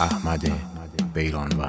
احمد بیرانوند.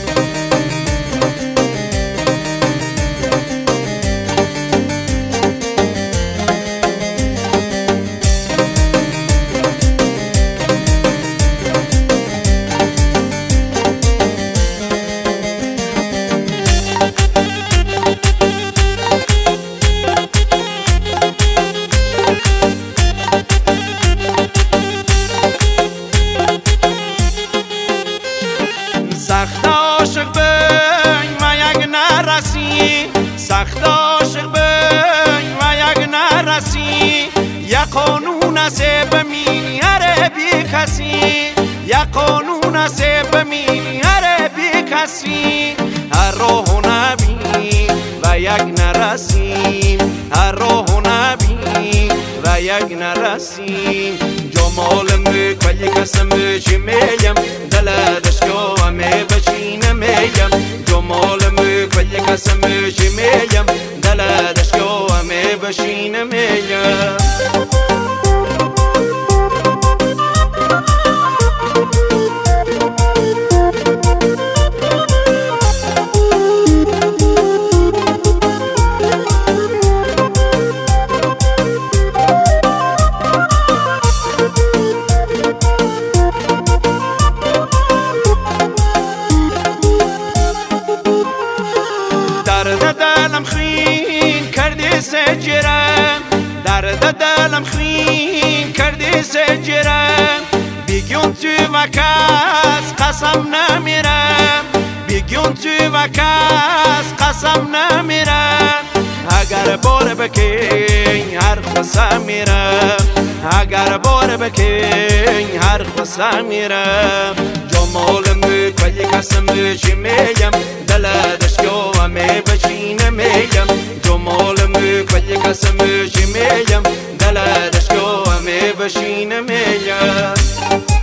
سخت عاشق بین و یک نرسی، سخت عاشق بین و یک نرسی، یک قانون است بمینی هر بی کسی، یک قانون است بمینی هر بی کسی. هر راه نبینی و یک نرسیم، هر راه نبینی و یک نرسیم. جمالم کلی کسم چی میم دل دشکا می بچین میم، جمالم کلی کسم چی میم دل دشکا می بچین میم. درد دلم خین کردی سجرم، درد دلم خین کردی سجرم. بیگون تو و کس قسم نمیرم، بیگون تو و کس قسم نمیرم. اگر بار بکن هر خسم میرم، اگر بار بکن هر خسم میرم. جمالم کلی کسم چی میم دل دشکا می بچین میم، جمالم کلی کسم چی میم دل دشکا می بچین میم.